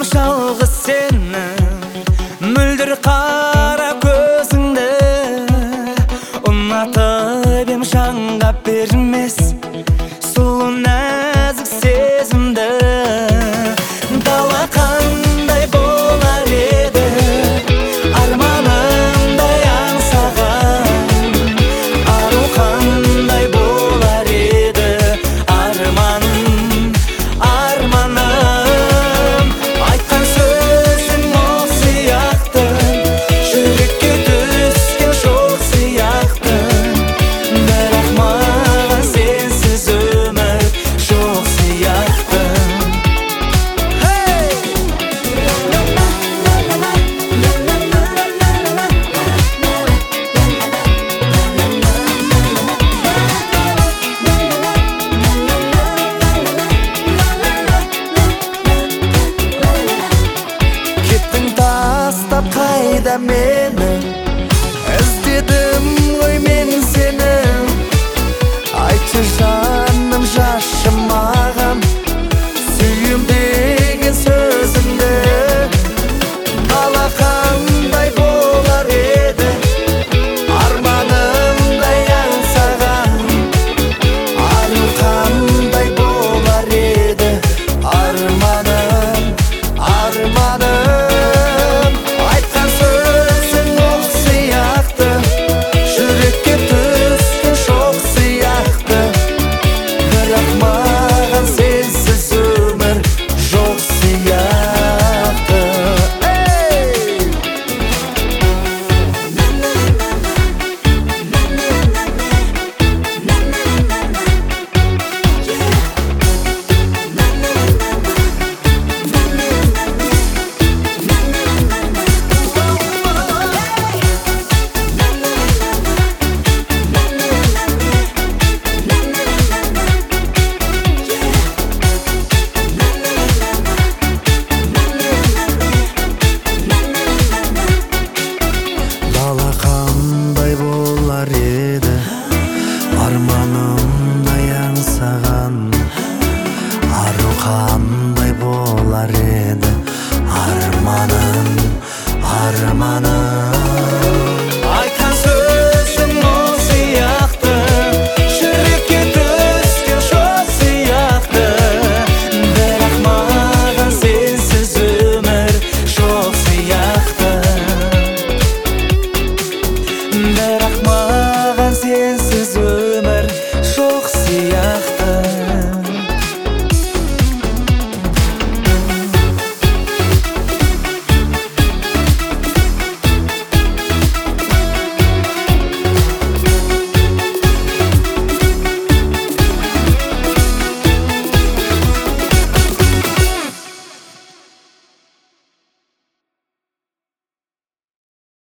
жалғыз сенің мөлдір қара көзіңді ұнатып ем жанға бермес сұлу нәзік сезімді. Дала қандай болар еді арманымдай аңсаған, ару қандай болар еді арманым, арманым. Айтқан сөзің ол сияқты, жүрекке түскен шоқ сияқты, бірақ маған сенсіз өмір жоқ сияқты. Кеттің тастап қайда мені, іздедім ғой мен сені. Айтшы жаным, жашы маған сүйем деген сөзіңді. Дала қандай болар еді арманымдай аңсаған, ару қандай болар еді арманым, арманым. Айтқан сөзің оқ сияқты, жүрекке түскен шоқ сияқты, бірақ маған сенсіз өмір жоқ сияқты. Дала қандай болар еді арманымдай аңсаған, ару қандай болар еді арманым, арманым. Айтқан сөзің ол сияқты, жүрекке түскен шоқ сияқты, бірақ маған сенсіз өмір жоқ сияқты, бірақ маған сенсіз өмір